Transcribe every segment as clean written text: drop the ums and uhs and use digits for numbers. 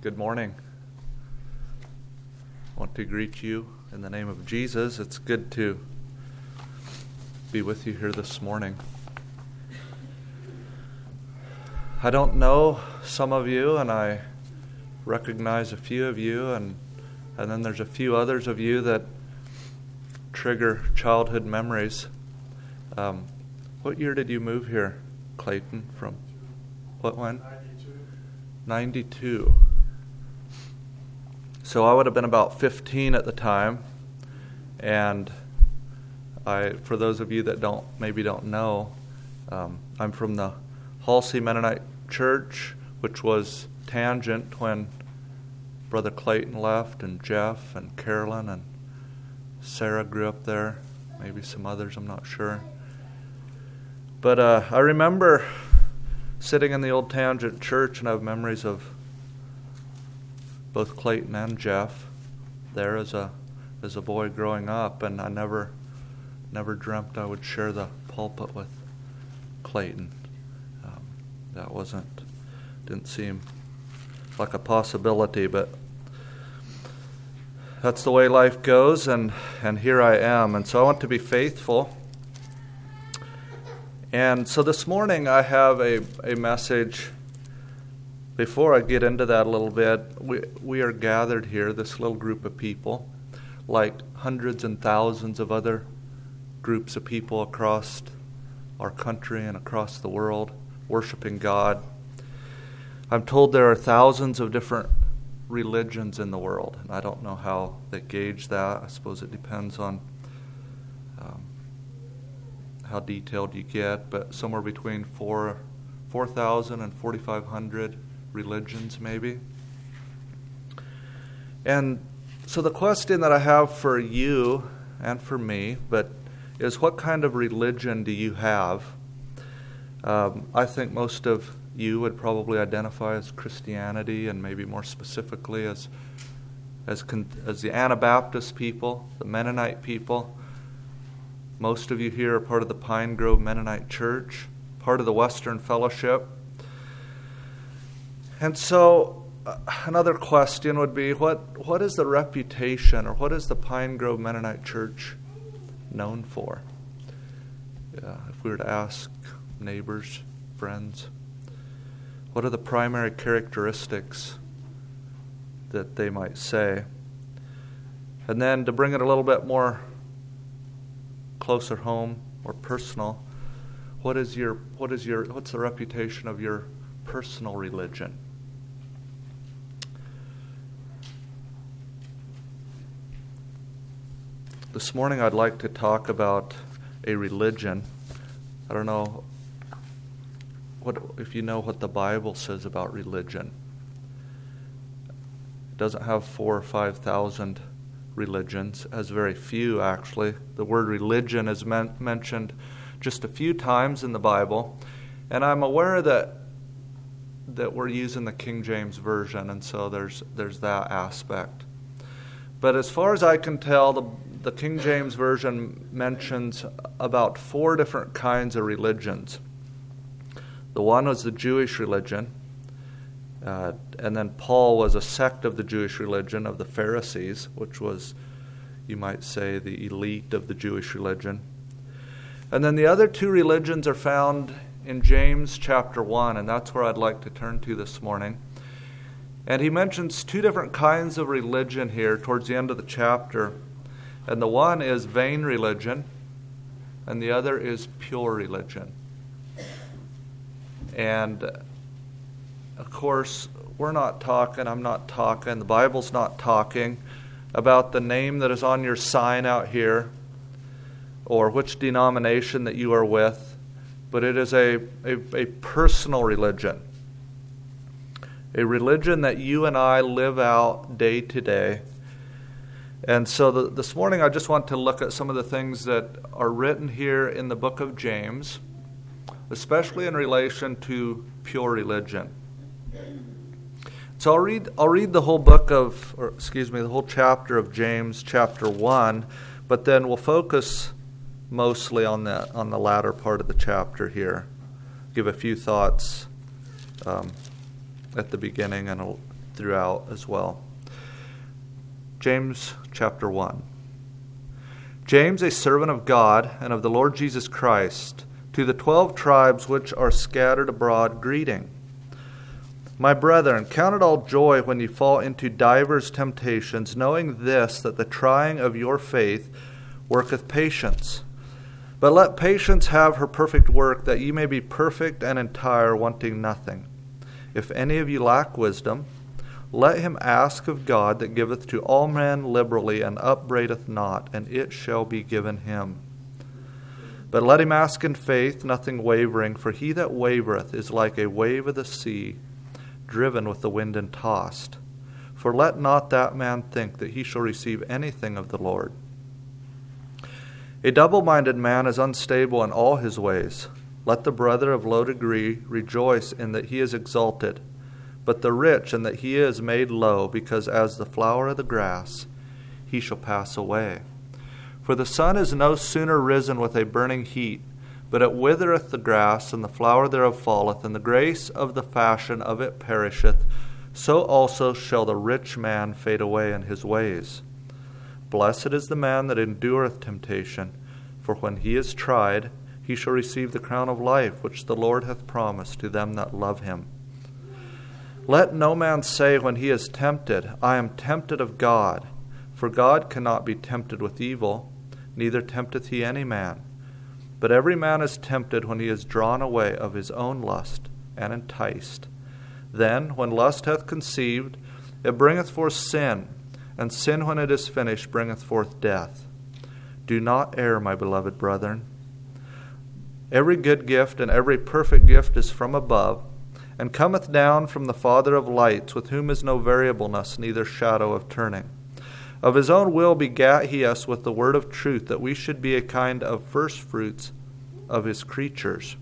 Good morning. I want to greet you in the name of Jesus. It's good to be with you here this morning. I don't know some of you, and I recognize a few of you, and then there's a few others of you that trigger childhood memories. What year did you move here, Clayton? From what one? 92. So I would have been about 15 at the time, and for those of you that don't know, I'm from the Halsey Mennonite Church, which was Tangent when Brother Clayton left, and Jeff and Carolyn and Sarah grew up there. Maybe some others, I'm not sure. But I remember sitting in the old Tangent Church, and I have memories of both Clayton and Jeff there as a boy growing up, and I never dreamt I would share the pulpit with Clayton. That didn't seem like a possibility, but that's the way life goes, and here I am, and so I want to be faithful. And so this morning I have a message. Before I get into that a little bit, we are gathered here, this little group of people, like hundreds and thousands of other groups of people across our country and across the world, worshiping God. I'm told there are thousands of different religions in the world, and I don't know how they gauge that. I suppose it depends on how detailed you get, but somewhere between 4,000 and 4,500 religions maybe. And so the question that I have for you and for me, is what kind of religion do you have? I think most of you would probably identify as Christianity, and maybe more specifically as the Anabaptist people, the Mennonite people. Most of you here are part of the Pine Grove Mennonite Church, part of the Western Fellowship. And so another question would be, what is the reputation, or what is the Pine Grove Mennonite Church known for? If we were to ask neighbors, friends, what are the primary characteristics that they might say? And then to bring it a little bit more closer home or personal, what's the reputation of your personal religion? This morning I'd like to talk about a religion. I don't know if you know what the Bible says about religion. It doesn't have 4,000 or 5,000 religions. It has very few, actually. The word religion is mentioned just a few times in the Bible, and I'm aware that we're using the King James Version, and so there's that aspect. But as far as I can tell, the King James Version mentions about 4 different kinds of religions. The one was the Jewish religion, and then Paul was a sect of the Jewish religion, of the Pharisees, which was, you might say, the elite of the Jewish religion. And then the other 2 religions are found in James chapter 1, and that's where I'd like to turn to this morning. And he mentions 2 different kinds of religion here towards the end of the chapter. And the one is vain religion, and the other is pure religion. And of course, I'm not talking, the Bible's not talking about the name that is on your sign out here, or which denomination that you are with, but it is a personal religion. A religion that you and I live out day to day. And so this morning I just want to look at some of the things that are written here in the book of James, especially in relation to pure religion. So I'll read the whole the whole chapter of James, chapter 1, but then we'll focus mostly on the latter part of the chapter here. Give a few thoughts at the beginning and throughout as well. James chapter 1. James, a servant of God and of the Lord Jesus Christ, to the 12 tribes which are scattered abroad, greeting. My brethren, count it all joy when you fall into divers temptations, knowing this, that the trying of your faith worketh patience. But let patience have her perfect work, that ye may be perfect and entire, wanting nothing. If any of you lack wisdom, let him ask of God, that giveth to all men liberally, and upbraideth not, and it shall be given him. But let him ask in faith, nothing wavering, for he that wavereth is like a wave of the sea, driven with the wind and tossed. For let not that man think that he shall receive anything of the Lord. A double-minded man is unstable in all his ways. Let the brother of low degree rejoice in that he is exalted, but the rich in that he is made low, because as the flower of the grass he shall pass away. For the sun is no sooner risen with a burning heat, but it withereth the grass, and the flower thereof falleth, and the grace of the fashion of it perisheth. So also shall the rich man fade away in his ways. Blessed is the man that endureth temptation, for when he is tried, he shall receive the crown of life which the Lord hath promised to them that love him. Let no man say when he is tempted, I am tempted of God. For God cannot be tempted with evil, neither tempteth he any man. But every man is tempted when he is drawn away of his own lust, and enticed. Then, when lust hath conceived, it bringeth forth sin, and sin, when it is finished, bringeth forth death. Do not err, my beloved brethren. Every good gift and every perfect gift is from above, and cometh down from the Father of lights, with whom is no variableness, neither shadow of turning. Of his own will begat he us with the word of truth, that we should be a kind of firstfruits of his creatures.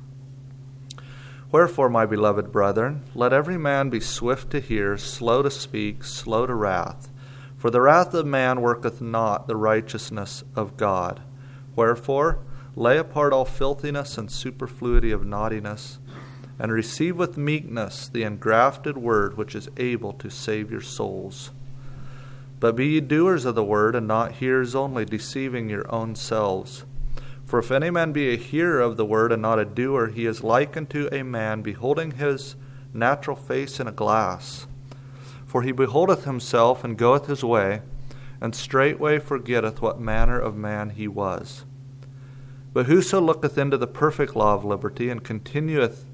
Wherefore, my beloved brethren, let every man be swift to hear, slow to speak, slow to wrath. For the wrath of man worketh not the righteousness of God. Wherefore, lay apart all filthiness and superfluity of naughtiness, and receive with meekness the engrafted word, which is able to save your souls. But be ye doers of the word, and not hearers only, deceiving your own selves. For if any man be a hearer of the word, and not a doer, he is like unto a man beholding his natural face in a glass. For he beholdeth himself, and goeth his way, and straightway forgetteth what manner of man he was. But whoso looketh into the perfect law of liberty, and continueth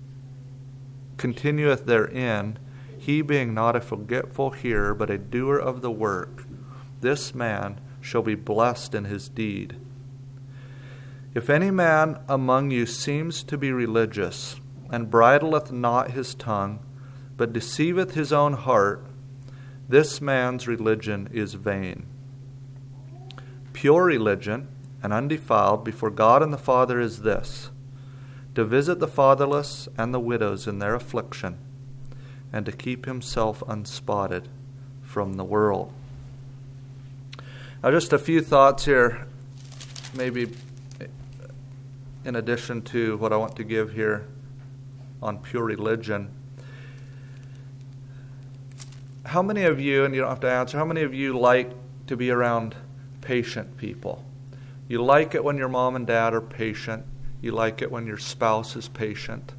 therein, he being not a forgetful hearer, but a doer of the work, this man shall be blessed in his deed. If any man among you seems to be religious, and bridleth not his tongue, but deceiveth his own heart, this man's religion is vain. Pure religion, and undefiled before God and the Father, is this: to visit the fatherless and the widows in their affliction, and to keep himself unspotted from the world. Now, just a few thoughts here, maybe in addition to what I want to give here on pure religion. How many of you, and you don't have to answer, how many of you like to be around patient people? You like it when your mom and dad are patient. You like it when your spouse is patient.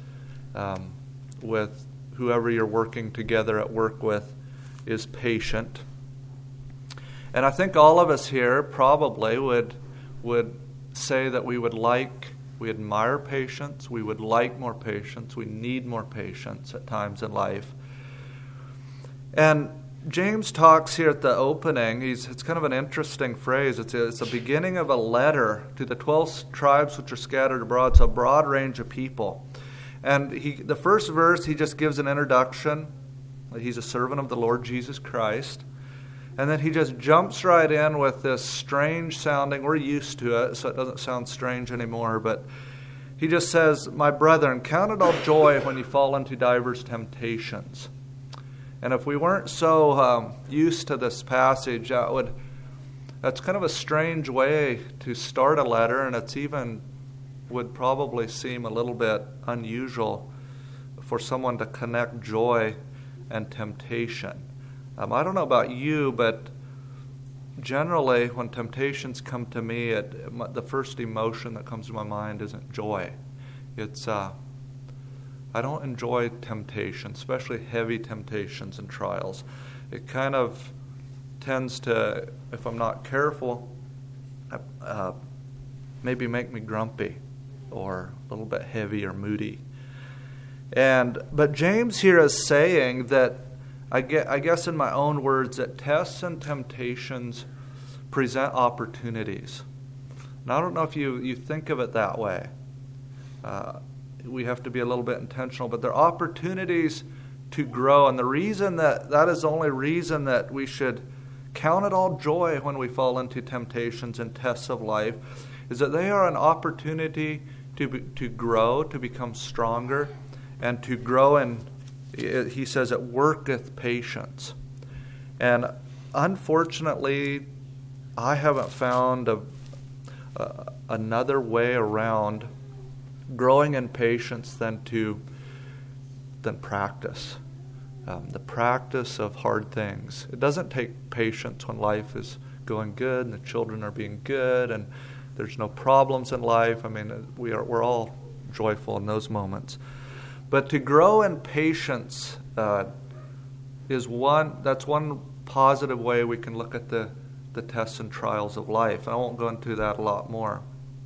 With whoever you're working together at work with is patient. And I think all of us here probably would say that we admire patience, we would like more patience, we need more patience at times in life. And James talks here at the opening, it's kind of an interesting phrase. It's a beginning of a letter to the 12 tribes which are scattered abroad. It's a broad range of people. And the first verse, he just gives an introduction. He's a servant of the Lord Jesus Christ. And then he just jumps right in with this strange sounding, we're used to it, so it doesn't sound strange anymore, but he just says, my brethren, count it all joy when you fall into divers temptations. And if we weren't so used to this passage, that's kind of a strange way to start a letter, and it's even would probably seem a little bit unusual for someone to connect joy and temptation. I don't know about you, but generally when temptations come to me, the first emotion that comes to my mind isn't joy. It's I don't enjoy temptation, especially heavy temptations and trials. It kind of tends to, if I'm not careful, maybe make me grumpy or a little bit heavy or moody. But James here is saying that, I guess in my own words, that tests and temptations present opportunities. And I don't know if you think of it that way. We have to be a little bit intentional, but they're opportunities to grow. And the reason that is the only reason that we should count it all joy when we fall into temptations and tests of life is that they are an opportunity to grow, to become stronger, and to grow in, he says, it worketh patience. And unfortunately, I haven't found another way around growing in patience than practice. The practice of hard things. It doesn't take patience when life is going good and the children are being good and there's no problems in life. I mean, we're all joyful in those moments. But to grow in patience that's one positive way we can look at the tests and trials of life. I won't go into that a lot more.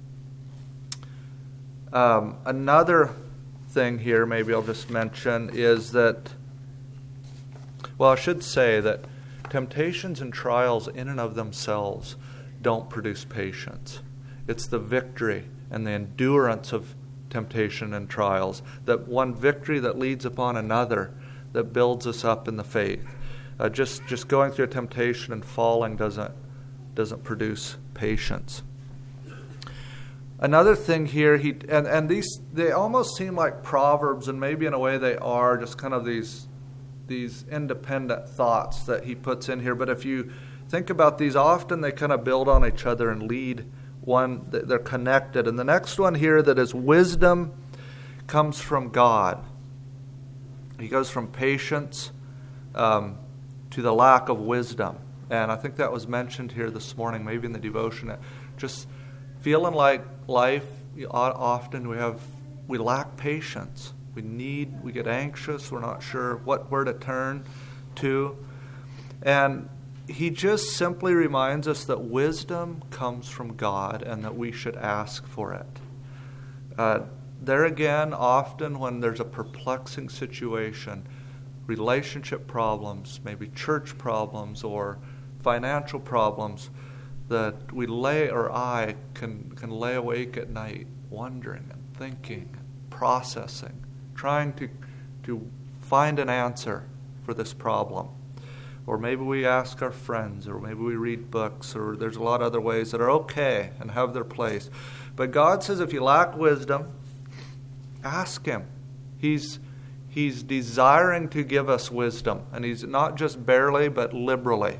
Another thing here, maybe I'll just mention, is that, well, I should say that temptations and trials in and of themselves don't produce patience. It's the victory and the endurance of temptation and trials, that one victory that leads upon another that builds us up in the faith. Just going through a temptation and falling doesn't produce patience. Another thing here, and these, they almost seem like proverbs, and maybe in a way they are, just kind of these independent thoughts that he puts in here. But if you think about these, often they kind of build on each other and lead one, they're connected. And the next one here, that is wisdom, comes from God. He goes from patience to the lack of wisdom. And I think that was mentioned here this morning, maybe in the devotion. Just feeling like life, often we lack patience. We get anxious. We're not sure where to turn to. And he just simply reminds us that wisdom comes from God and that we should ask for it. There again, often when there's a perplexing situation, relationship problems, maybe church problems or financial problems, that I can lay awake at night wondering and thinking, processing, trying to find an answer for this problem. Or maybe we ask our friends, or maybe we read books, or there's a lot of other ways that are okay and have their place. But God says if you lack wisdom, ask Him. He's desiring to give us wisdom, and He's not just barely, but liberally.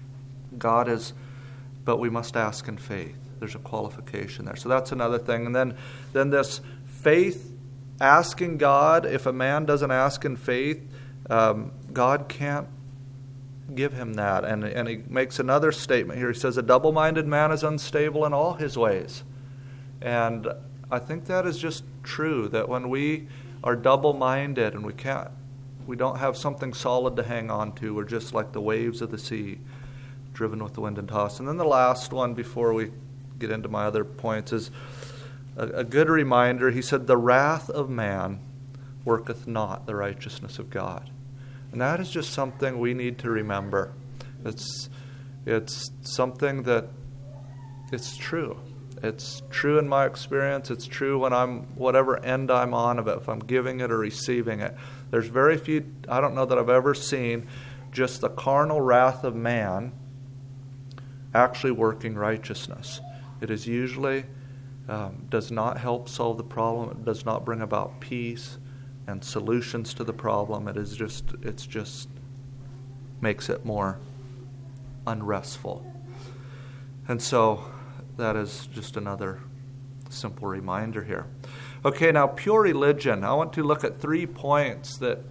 But we must ask in faith. There's a qualification there. So that's another thing. And then this faith, asking God, if a man doesn't ask in faith, God can't give him that. And he makes another statement here. He says, a double-minded man is unstable in all his ways. And I think that is just true, that when we are double-minded and we don't have something solid to hang on to, we're just like the waves of the sea, driven with the wind and tossed. And then the last one, before we get into my other points, is a good reminder. He said, the wrath of man worketh not the righteousness of God. And that is just something we need to remember. It's something that it's true. It's true in my experience. It's true when whatever end I'm on of it, if I'm giving it or receiving it. There's very few, I don't know that I've ever seen just the carnal wrath of man actually working righteousness. It is usually does not help solve the problem. It does not bring about peace and solutions to the problem. It's just makes it more unrestful. And so that is just another simple reminder here. Okay, now pure religion. I want to look at 3 points that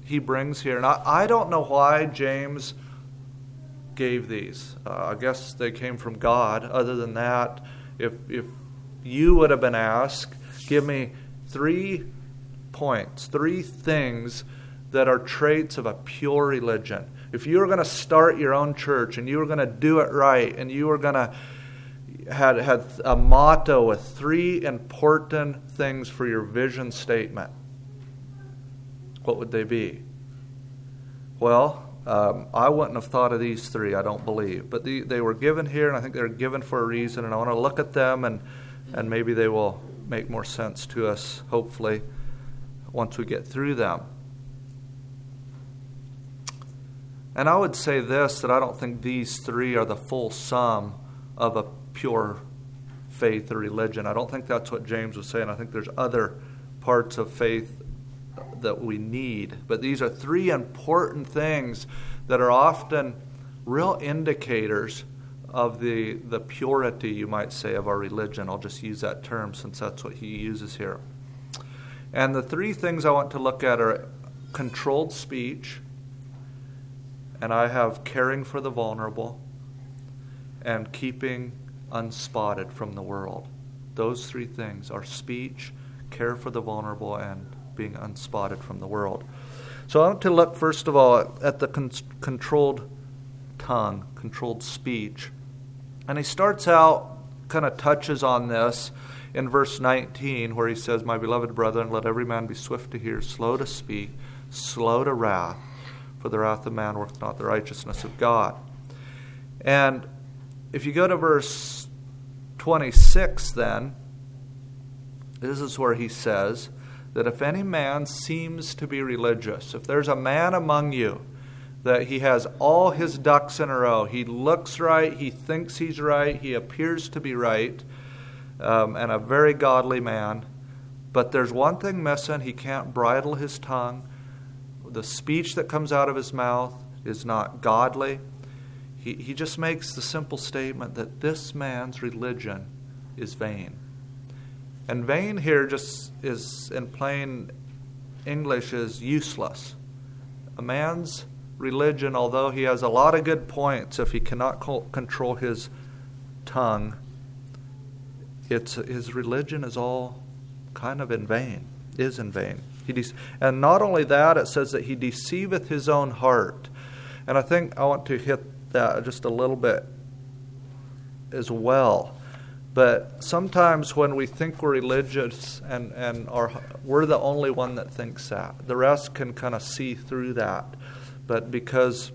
he brings here. And I don't know why James gave these. I guess they came from God. Other than that, if you would have been asked, give me 3 points, 3 things that are traits of a pure religion. If you were going to start your own church and you were going to do it right and you were going to had a motto with 3 important things for your vision statement, what would they be? Well, I wouldn't have thought of these 3, I don't believe. But they were given here, and I think they're given for a reason, and I want to look at them, and maybe they will make more sense to us, hopefully, once we get through them. And I would say this, that I don't think these 3 are the full sum of a pure faith or religion. I don't think that's what James was saying. I think there's other parts of faith that we need. But these are 3 important things that are often real indicators of the purity, you might say, of our religion. I'll just use that term since that's what he uses here. And the 3 things I want to look at are controlled speech, and I have caring for the vulnerable, and keeping unspotted from the world. Those 3 things are speech, care for the vulnerable, and being unspotted from the world. So I want to look first of all at the controlled tongue, controlled speech. And he starts out, kind of touches on this in verse 19, where he says, "My beloved brethren, let every man be swift to hear, slow to speak, slow to wrath, for the wrath of man worketh not the righteousness of God." And if you go to verse 26 then, this is where he says that if any man seems to be religious, if there's a man among you that he has all his ducks in a row, he looks right, he thinks he's right, he appears to be right, and a very godly man, but there's one thing missing: he can't bridle his tongue, the speech that comes out of his mouth is not godly. He just makes the simple statement that this man's religion is vain. And vain here just is, in plain English, is useless. A man's religion, although he has a lot of good points, if he cannot control his tongue, his religion is all kind of in vain, is in vain. And not only that, it says that he deceiveth his own heart. And I think I want to hit that just a little bit as well. But sometimes when we think we're religious and we're the only one that thinks that. The rest can kind of see through that. But because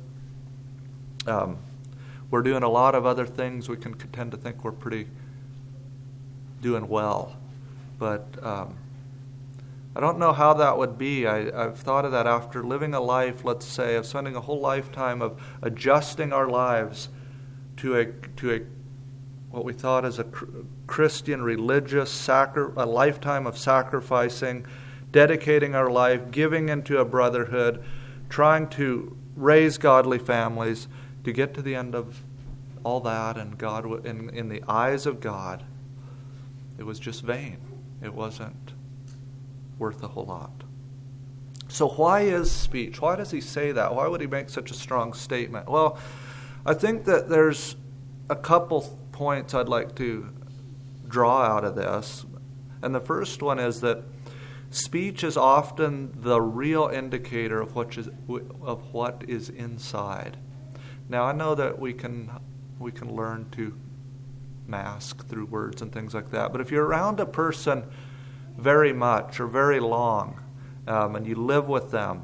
we're doing a lot of other things, we can tend to think we're pretty doing well. But I don't know how that would be. I've thought of that after living a life, let's say, of spending a whole lifetime of adjusting our lives to a what we thought as a Christian religious a lifetime of sacrificing, dedicating our life, giving into a brotherhood, trying to raise godly families, to get to the end of all that, and God, in the eyes of God, it was just vain. It wasn't worth a whole lot. So why is speech? Why does he say that? Why would he make such a strong statement? Well, I think that there's a couple points I'd like to draw out of this. And the first one is that speech is often the real indicator of what is inside. Now, I know that we can learn to mask through words and things like that, but if you're around a person very much or very long, and you live with them,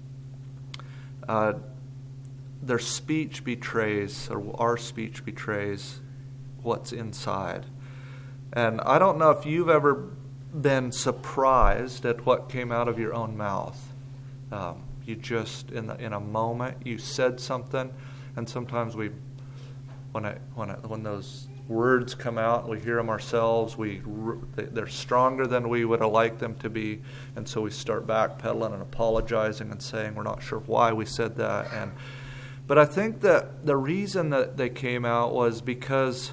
their speech betrays, or our speech betrays, what's inside. And I don't know if you've ever been surprised at what came out of your own mouth. You just, in a moment, you said something, and sometimes when those words come out, we hear them ourselves, they're stronger than we would have liked them to be, and so we start backpedaling and apologizing and saying we're not sure why we said that. But I think that the reason that they came out was because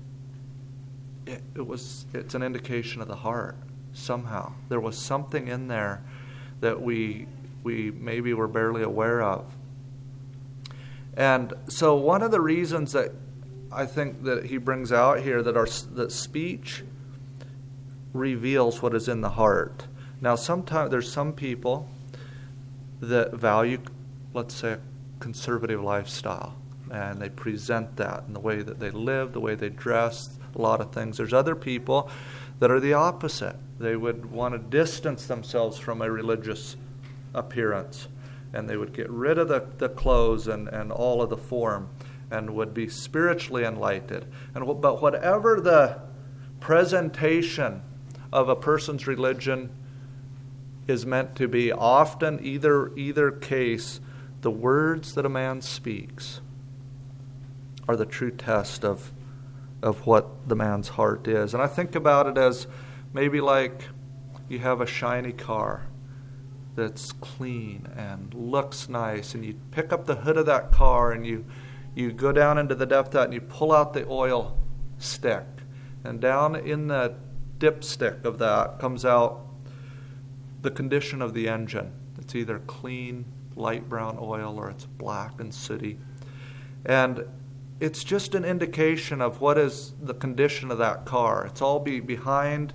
it's an indication of the heart. Somehow there was something in there that we maybe we're barely aware of. And so one of the reasons that I think that he brings out here that speech reveals what is in the heart. Now, sometimes there's some people that value, let's say, a conservative lifestyle, and they present that in the way that they live, the way they dress, a lot of things. There's other people that are the opposite. They would want to distance themselves from a religious appearance, and they would get rid of the clothes and all of the form, and would be spiritually enlightened. But whatever the presentation of a person's religion is meant to be, often either case, the words that a man speaks are the true test of what the man's heart is. And I think about it as maybe like you have a shiny car that's clean and looks nice, and you pick up the hood of that car and you go down into the depth of that and you pull out the oil stick, and down in the dipstick of that comes out the condition of the engine. It's either clean, light brown oil, or it's black and sooty. And it's just an indication of what is the condition of that car. It's all behind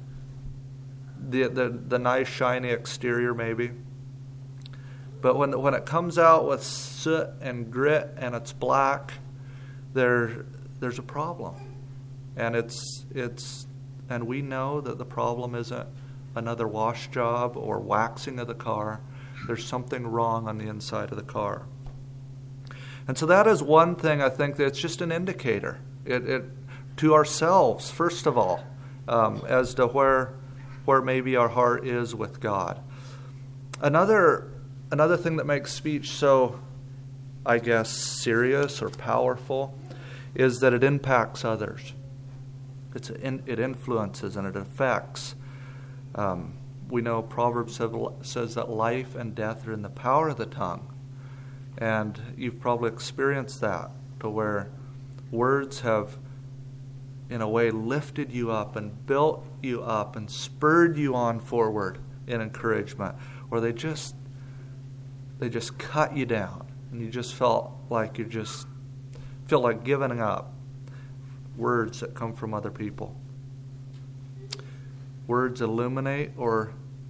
the nice shiny exterior maybe. But when it comes out with soot and grit and it's black, there's a problem. And and we know that the problem isn't another wash job or waxing of the car. There's something wrong on the inside of the car. And so that is one thing I think that's just an indicator it to ourselves, first of all, as to where maybe our heart is with God. Another thing that makes speech so, I guess, serious or powerful is that it impacts others. It influences and it affects. We know Proverbs says that life and death are in the power of the tongue. And you've probably experienced that, to where words have, in a way, lifted you up and built you up and spurred you on forward in encouragement, or they just cut you down and you just felt like giving up. Words that come from other people. Words illuminate or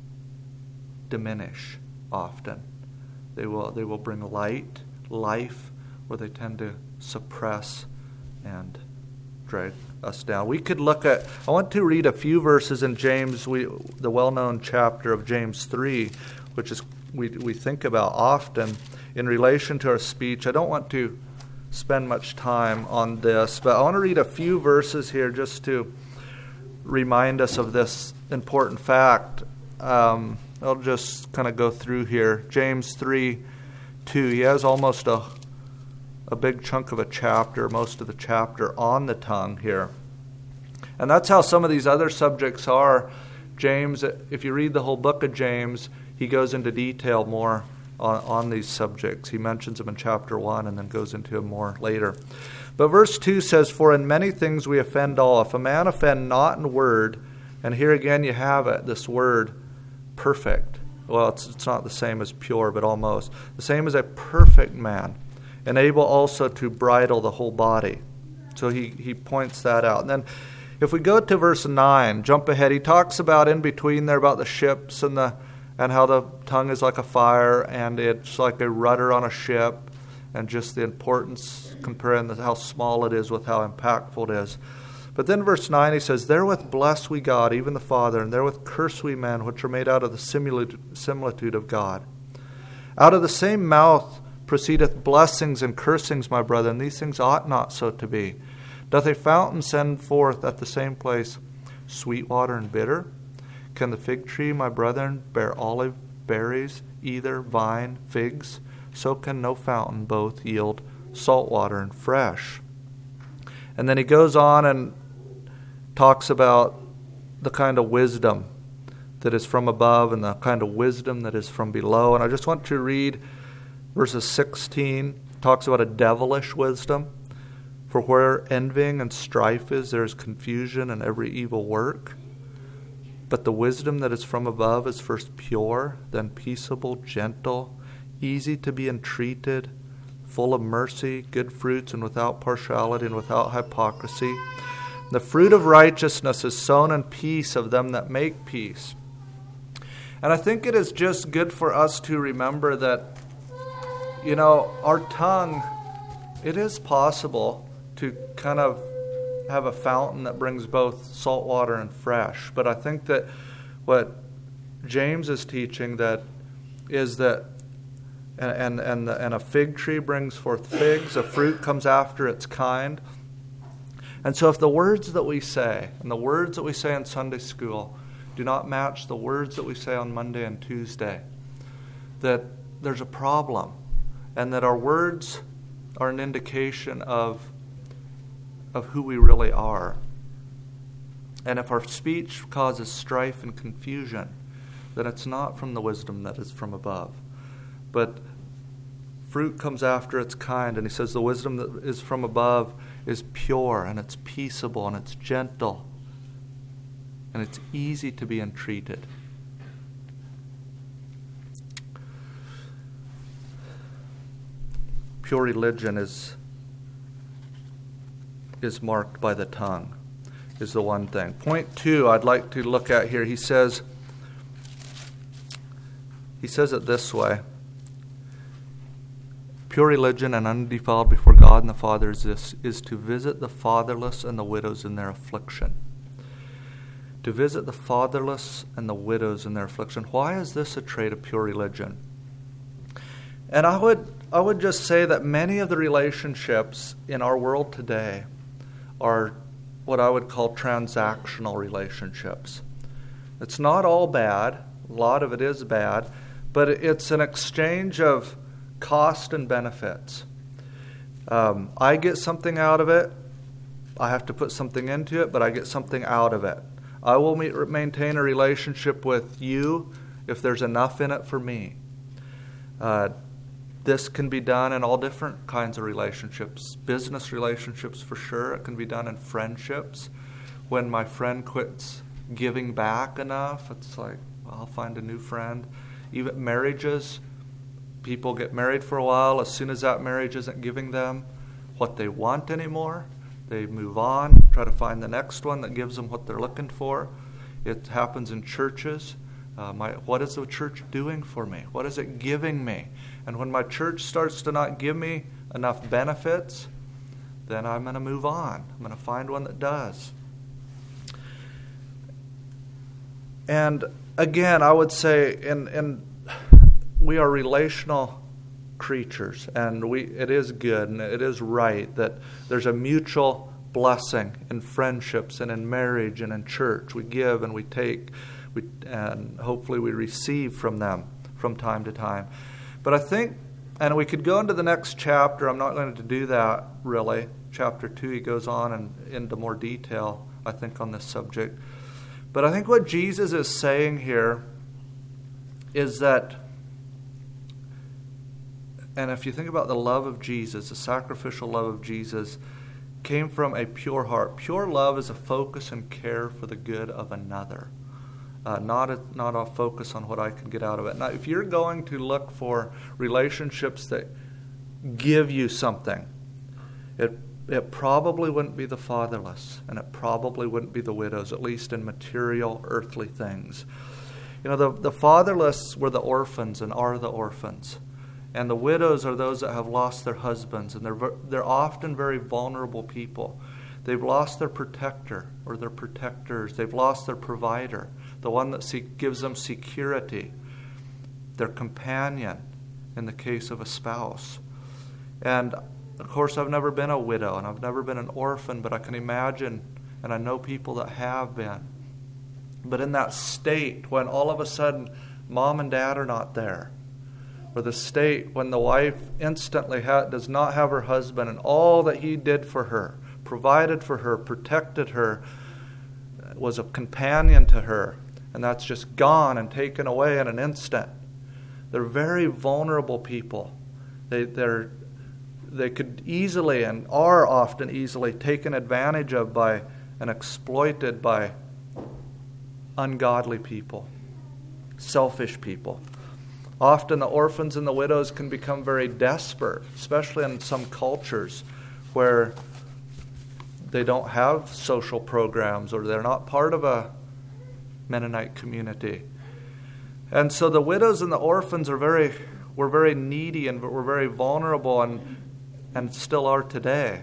diminish often. They will bring light, life, or they tend to suppress and drag us down. We could I want to read a few verses in James, the well-known chapter of James 3, which is we think about often in relation to our speech. I don't want to spend much time on this, but I want to read a few verses here just to remind us of this important fact. I'll just kind of go through here. James 3:2. He has almost a big chunk of a chapter, most of the chapter on the tongue here. And that's how some of these other subjects are. James, if you read the whole book of James, he goes into detail more on these subjects. He mentions them in chapter 1 and then goes into them more later. But verse 2 says, "For in many things we offend all. If a man offend not in word," and here again you have it, this word, perfect. Well, it's not the same as pure, but almost. The same as a perfect man, and able also to bridle the whole body. So he points that out. And then if we go to verse 9, jump ahead, he talks about in between there about the ships and how the tongue is like a fire and it's like a rudder on a ship, and just the importance, comparing how small it is with how impactful it is. But then verse 9 he says, "Therewith bless we God, even the Father, and therewith curse we men, which are made out of the similitude of God. Out of the same mouth proceedeth blessings and cursings, my brother, and these things ought not so to be. Doth a fountain send forth at the same place sweet water and bitter? Can the fig tree, my brethren, bear olive berries, either vine, figs? So can no fountain both yield salt water and fresh." And then he goes on and talks about the kind of wisdom that is from above and the kind of wisdom that is from below. And I just want to read verses 16. Talks about a devilish wisdom. "For where envying and strife is, there is confusion and every evil work. But the wisdom that is from above is first pure, then peaceable, gentle, easy to be entreated, full of mercy, good fruits, and without partiality and without hypocrisy. The fruit of righteousness is sown in peace of them that make peace. And I think it is just good for us to remember that, our tongue, it is possible to kind of have a fountain that brings both salt water and fresh. But I think that what James is teaching that is that and a fig tree brings forth figs, a fruit comes after its kind. And so if the words that we say and the words that we say in Sunday school do not match the words that we say on Monday and Tuesday, that there's a problem, and that our words are an indication of who we really are. And if our speech causes strife and confusion, then it's not from the wisdom that is from above. But fruit comes after its kind, and he says the wisdom that is from above is pure, and it's peaceable, and it's gentle, and it's easy to be entreated. Pure religion is marked by the tongue, is the one thing. Point 2 I'd like to look at here. He says it this way. Pure religion and undefiled before God and the Father is to visit the fatherless and the widows in their affliction. To visit the fatherless and the widows in their affliction. Why is this a trait of pure religion? And I would just say that many of the relationships in our world today are what I would call transactional relationships. It's not all bad. A lot of it is bad. But it's an exchange of cost and benefits. I get something out of it. I have to put something into it, but I get something out of it. I will maintain a relationship with you if there's enough in it for me. This can be done in all different kinds of relationships. Business relationships, for sure. It can be done in friendships. When my friend quits giving back enough, it's like, well, I'll find a new friend. Even marriages, people get married for a while. As soon as that marriage isn't giving them what they want anymore, they move on, try to find the next one that gives them what they're looking for. It happens in churches. What is the church doing for me? What is it giving me? And when my church starts to not give me enough benefits, then I'm going to move on. I'm going to find one that does. And again, I would say we are relational creatures, and it is good and it is right that there's a mutual blessing in friendships and in marriage and in church. We give and we take, and hopefully we receive from them from time to time. But I think, and we could go into the next chapter. I'm not going to do that really. Chapter 2, he goes on and into more detail, I think, on this subject. But I think what Jesus is saying here is that, and if you think about the love of Jesus, the sacrificial love of Jesus came from a pure heart. Pure love is a focus and care for the good of another. Not a focus on what I can get out of it. Now, if you're going to look for relationships that give you something, it probably wouldn't be the fatherless, and it probably wouldn't be the widows, at least in material, earthly things. The fatherless were the orphans and are the orphans. And the widows are those that have lost their husbands, and they're often very vulnerable people. They've lost their protector or their protectors. They've lost their provider, the one that gives them security, their companion in the case of a spouse. And, of course, I've never been a widow and I've never been an orphan, but I can imagine, and I know people that have been. But in that state, when all of a sudden mom and dad are not there, or the state when the wife instantly does not have her husband, and all that he did for her, provided for her, protected her, was a companion to her, and that's just gone and taken away in an instant. They're very vulnerable people. They could easily and are often easily taken advantage of by and exploited by ungodly people, selfish people. Often the orphans and the widows can become very desperate, especially in some cultures where they don't have social programs or they're not part of a Mennonite community. And so the widows and the orphans were very needy and were very vulnerable and still are today.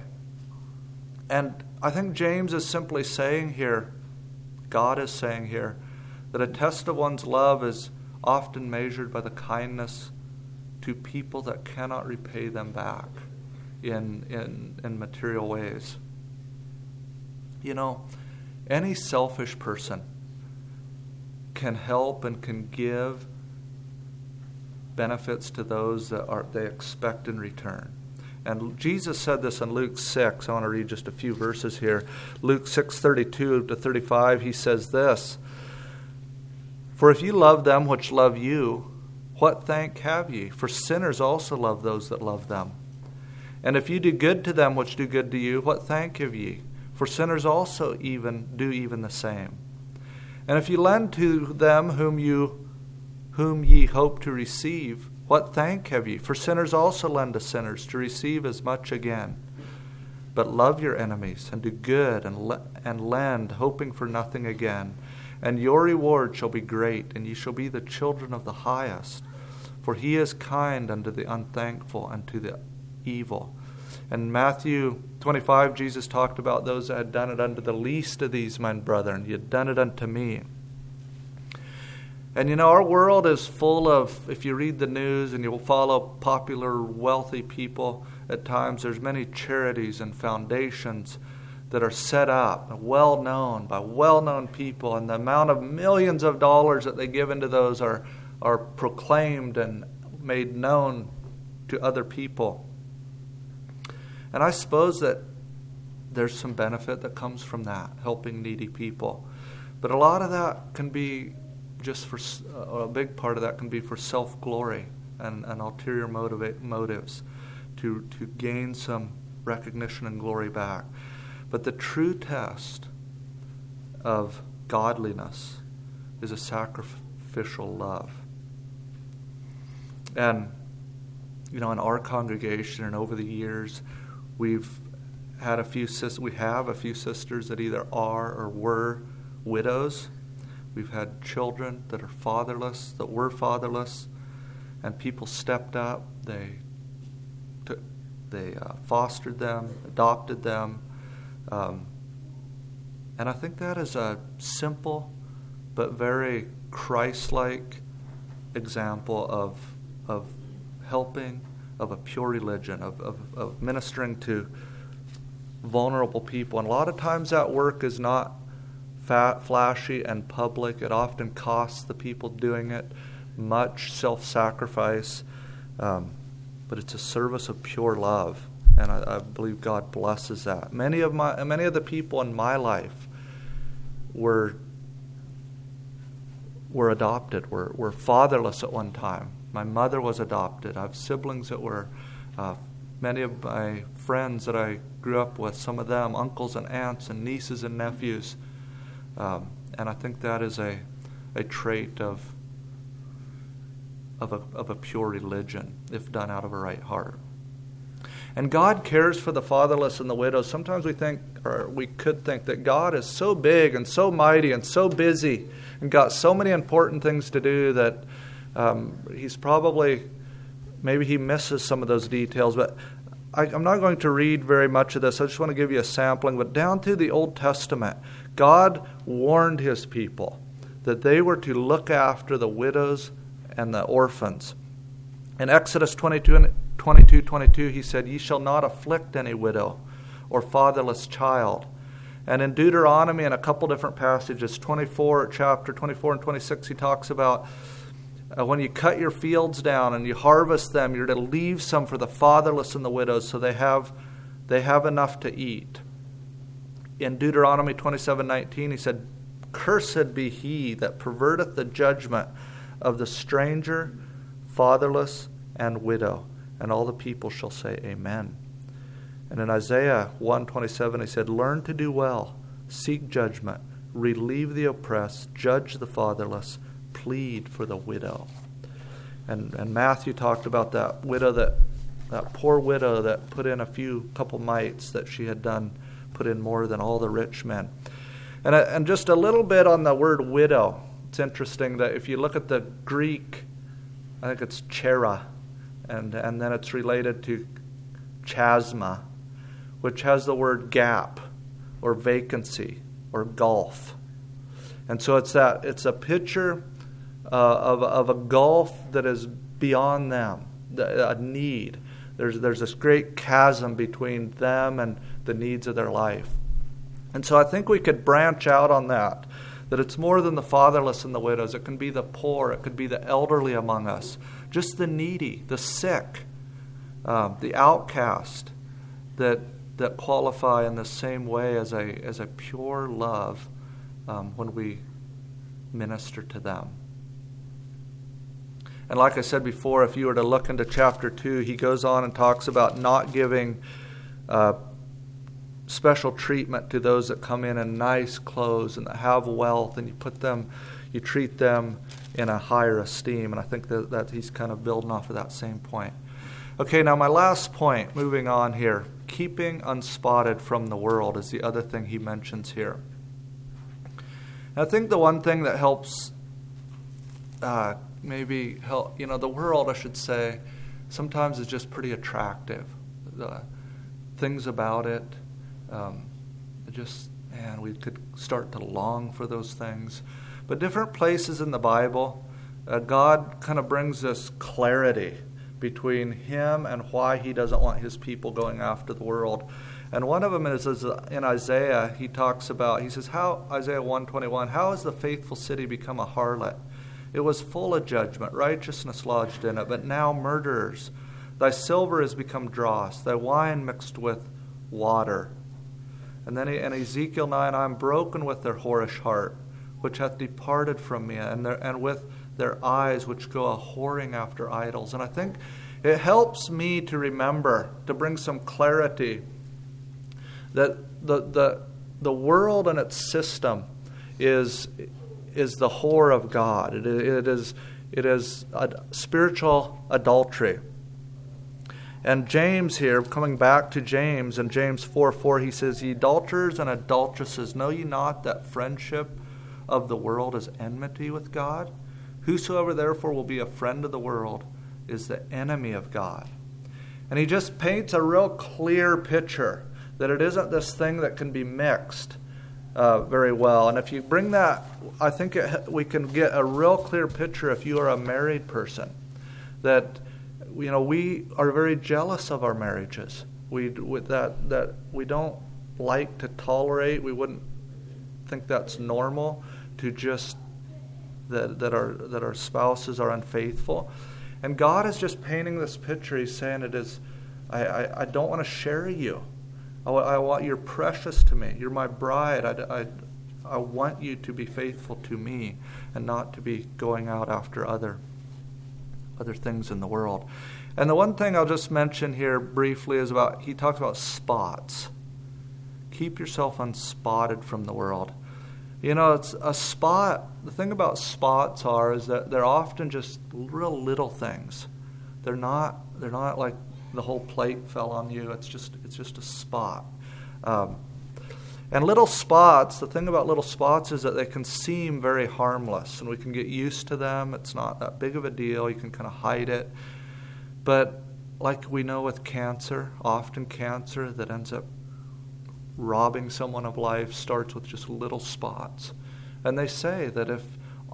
And I think James is simply saying here, God is saying here, that a test of one's love is often measured by the kindness to people that cannot repay them back in material ways. You know, any selfish person can help and can give benefits to those that they expect in return. And Jesus said this in Luke 6. I want to read just a few verses here. Luke 6:32 to 35, he says this, "For if you love them which love you, what thank have ye? For sinners also love those that love them. And if you do good to them which do good to you, what thank have ye? For sinners also do the same. And if you lend to them whom ye hope to receive, what thank have ye? For sinners also lend to sinners to receive as much again. But love your enemies, and do good, and lend, hoping for nothing again. And your reward shall be great, and ye shall be the children of the highest. For he is kind unto the unthankful and to the evil." In Matthew 25, Jesus talked about those that had done it unto the least of these, my brethren. You had done it unto me. And you know, our world is full of, if you read the news and you will follow popular, wealthy people, at times there's many charities and foundations that are set up, well-known by well-known people, and the amount of millions of dollars that they give into those are proclaimed and made known to other people. And I suppose that there's some benefit that comes from that, helping needy people. But a lot of that can be just for, a big part of that can be for self-glory and ulterior motives to gain some recognition and glory back. But the true test of godliness is a sacrificial love. And, you know, in our congregation and over the years, we have a few sisters that either are or were widows. We've had children that are fatherless, that were fatherless, and people stepped up. They fostered them, adopted them, and I think that is a simple but very Christ-like example of helping, of a pure religion, of ministering to vulnerable people. And a lot of times that work is not flashy and public. It often costs the people doing it much self-sacrifice, but it's a service of pure love, and I believe God blesses that. Many of the people in my life were adopted, were fatherless at one time. My mother was adopted. I have siblings that were, many of my friends that I grew up with, some of them, uncles and aunts and nieces and nephews. And I think that is a trait of a pure religion, if done out of a right heart. And God cares for the fatherless and the widows. Sometimes we think, or we could think, that God is so big and so mighty and so busy and got so many important things to do that he's probably, maybe he misses some of those details. But I'm not going to read very much of this. I just want to give you a sampling. But down through the Old Testament, God warned his people that they were to look after the widows and the orphans. In Exodus 22:22, he said, "Ye shall not afflict any widow or fatherless child." And in Deuteronomy, in a couple different passages, chapter 24 and 26, he talks about when you cut your fields down and you harvest them, you're to leave some for the fatherless and the widows so they have enough to eat. In Deuteronomy 27:19, he said, "Cursed be he that perverteth the judgment of the stranger, fatherless, and widow." And all the people shall say, Amen. And in Isaiah 1:27, he said, "Learn to do well, seek judgment, relieve the oppressed, judge the fatherless, plead for the widow. And Matthew talked about that widow, that poor widow that put in a couple mites that she had put in more than all the rich men. And just a little bit on the word widow. It's interesting that if you look at the Greek, I think it's chera, and then it's related to chasma, which has the word gap or vacancy or gulf. And so it's a picture of a gulf that is beyond them, a need. There's this great chasm between them and the needs of their life. And so I think we could branch out on that it's more than the fatherless and the widows. It can be the poor. It could be the elderly among us. Just the needy, the sick, the outcast that qualify in the same way as a pure love when we minister to them. And like I said before, if you were to look into chapter 2, he goes on and talks about not giving special treatment to those that come in nice clothes and that have wealth, and you treat them in a higher esteem. And I think that he's kind of building off of that same point. Okay, now my last point, moving on here. Keeping unspotted from the world is the other thing he mentions here. And I think the one thing that helps the world, I should say, sometimes is just pretty attractive. The things about it, we could start to long for those things. But different places in the Bible, God kind of brings this clarity between him and why he doesn't want his people going after the world. And one of them is in Isaiah. He says, Isaiah 1:21, how has the faithful city become a harlot? It was full of judgment, righteousness lodged in it, but now murderers. Thy silver has become dross, thy wine mixed with water. And then in Ezekiel 9, I am broken with their whorish heart, which hath departed from me, and with their eyes which go a whoring after idols. And I think it helps me to remember, to bring some clarity, that the world and its system is the whore of God. It is a spiritual adultery. And James here, coming back to James, in James 4:4, he says, Ye adulterers and adulteresses, know ye not that friendship of the world is enmity with God? Whosoever therefore will be a friend of the world is the enemy of God. And he just paints a real clear picture that it isn't this thing that can be mixed very well. And if you bring that, I think we can get a real clear picture if you are a married person, that we are very jealous of our marriages. We don't like to tolerate. We wouldn't think that's normal to just that our spouses are unfaithful. And God is just painting this picture. He's saying it is, I don't want to share you. I want, you're precious to me. You're my bride. I want you to be faithful to me and not to be going out after other things in the world. And the one thing I'll just mention here briefly is he talks about spots. Keep yourself unspotted from the world. It's a spot. The thing about spots is that they're often just real little things. They're not like the whole plate fell on you. It's just a spot. And little spots, the thing about little spots is that they can seem very harmless, and we can get used to them. It's not that big of a deal. You can kind of hide it. But like we know with cancer, often cancer that ends up robbing someone of life starts with just little spots. And they say that if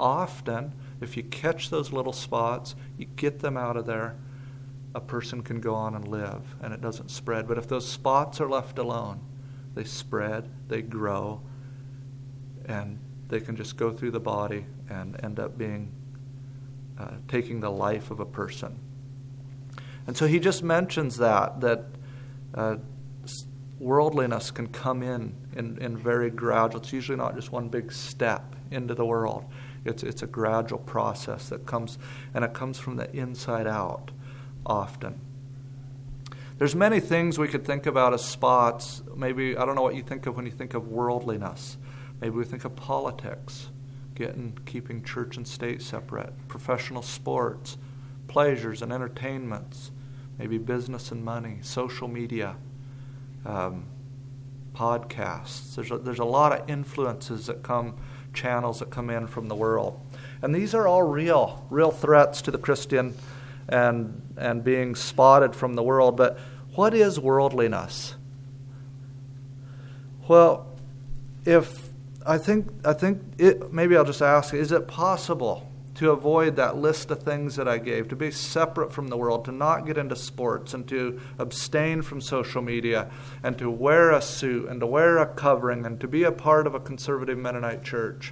you catch those little spots, you get them out of there, a person can go on and live, and it doesn't spread. But if those spots are left alone, they spread, they grow, and they can just go through the body and end up taking the life of a person. And so he just mentions that worldliness can come in very gradual. It's usually not just one big step into the world. It's a gradual process that comes, and it comes from the inside out often. There's many things we could think about as spots. Maybe, I don't know what you think of when you think of worldliness. Maybe we think of politics, keeping church and state separate, professional sports, pleasures and entertainments, maybe business and money, social media, podcasts. There's a lot of influences channels that come in from the world. And these are all real threats to the Christian and being spotted from the world. But what is worldliness? Well, maybe I'll just ask, is it possible to avoid that list of things that I gave, to be separate from the world, to not get into sports, and to abstain from social media, and to wear a suit, and to wear a covering, and to be a part of a conservative Mennonite church,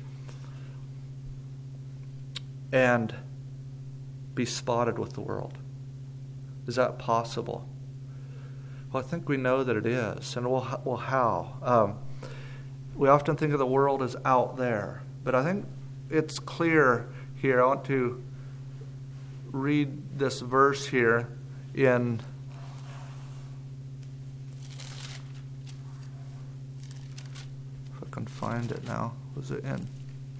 and be spotted with the world? Is that possible? Well, I think we know that it is. And well, how? We often think of the world as out there, but I think it's clear here. I want to read this verse here in if I can find it now. Was it in?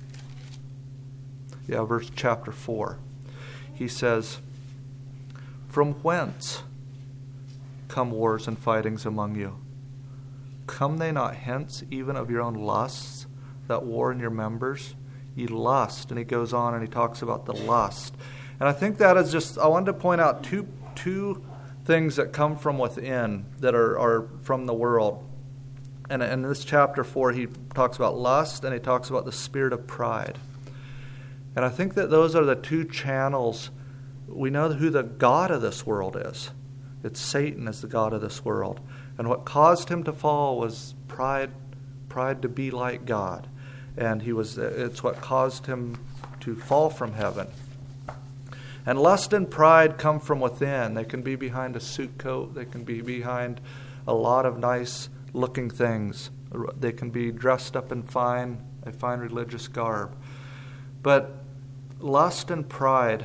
Yeah, chapter 4. He says, "From whence come wars and fightings among you? Come they not hence, even of your own lusts, that war in your members? Ye lust." And he goes on and he talks about the lust. And I think that is I wanted to point out two things that come from within that are from the world. And in this chapter 4, he talks about lust and he talks about the spirit of pride. And I think that those are the two channels. We know who the god of this world is. It's Satan is the god of this world. And what caused him to fall was pride to be like God. And it's what caused him to fall from heaven. And lust and pride come from within. They can be behind a suit coat. They can be behind a lot of nice looking things. They can be dressed up in a fine religious garb. But lust and pride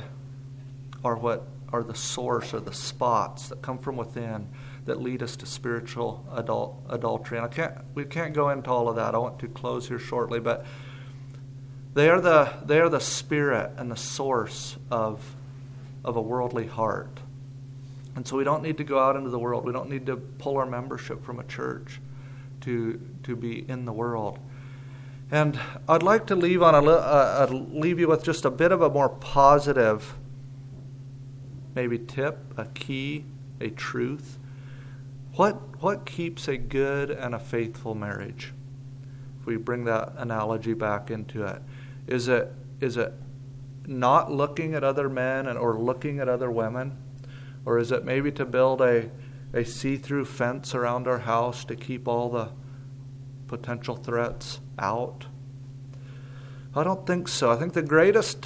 are the source or the spots that come from within that lead us to spiritual adultery. And we can't go into all of that. I want to close here shortly, but they are the spirit and the source of a worldly heart. And so we don't need to go out into the world. We don't need to pull our membership from a church to be in the world. And I'd like to leave you with just a bit of a more positive, maybe tip, a key, a truth. What keeps a good and a faithful marriage? If we bring that analogy back into it, is it not looking at other men or looking at other women? Or is it maybe to build a see-through fence around our house to keep all the potential threats out? I don't think so. I think the greatest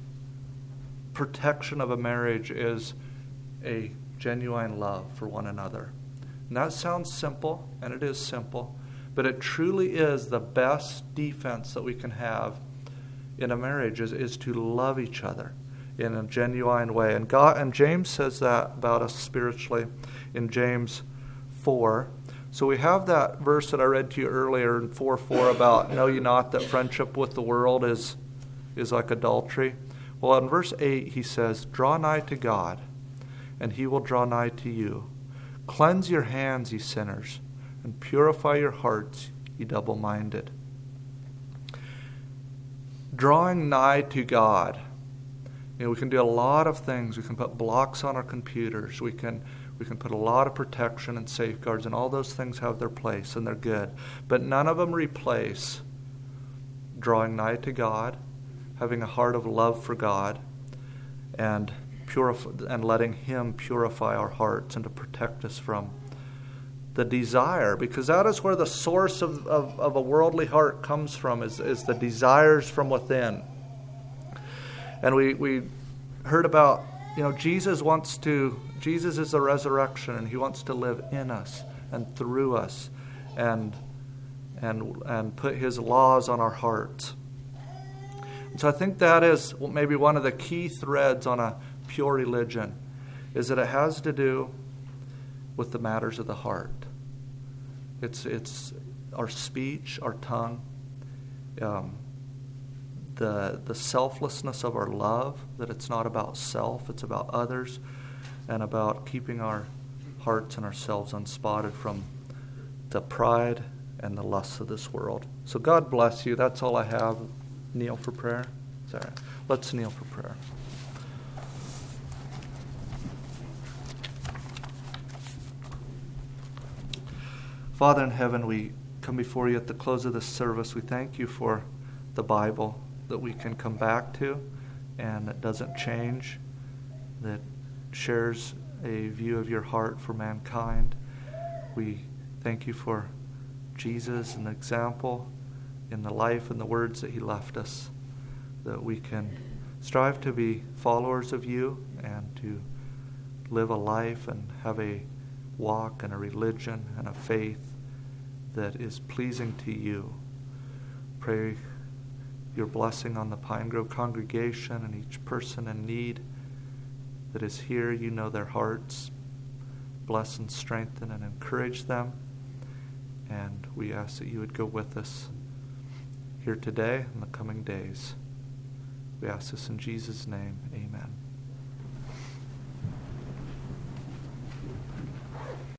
protection of a marriage is a genuine love for one another. And that sounds simple, and it is simple, but it truly is the best defense that we can have in a marriage is to love each other in a genuine way. And James says that about us spiritually in James 4. So we have that verse that I read to you earlier in 4:4 about, know ye not that friendship with the world is like adultery? Well, in verse 8 he says, draw nigh to God, and he will draw nigh to you. Cleanse your hands, ye sinners, and purify your hearts, ye double-minded. Drawing nigh to God. We can do a lot of things. We can put blocks on our computers. We can put a lot of protection and safeguards, and all those things have their place, and they're good. But none of them replace drawing nigh to God, having a heart of love for God, and letting Him purify our hearts and to protect us from the desire, because that is where the source of a worldly heart comes from, is the desires from within. And we heard about, Jesus is the resurrection, and He wants to live in us and through us and put His laws on our hearts. And so I think that is maybe one of the key threads on a pure religion, is that it has to do with the matters of the heart. It's our speech, our tongue. the selflessness of our love, that it's not about self, it's about others, and about keeping our hearts and ourselves unspotted from the pride and the lusts of this world. So God bless you. That's all I have. Kneel for prayer. Is that right? Let's kneel for prayer. Father in heaven, we come before you at the close of this service. We thank you for the Bible that we can come back to and that doesn't change, that shares a view of your heart for mankind. We thank you for Jesus and the example in the life and the words that he left us, that we can strive to be followers of you and to live a life and have a walk and a religion and a faith that is pleasing to you. Pray your blessing on the Pine Grove congregation and each person in need that is here. You know their hearts. Bless and strengthen and encourage them. And we ask that you would go with us here today and the coming days. We ask this in Jesus' name. Amen.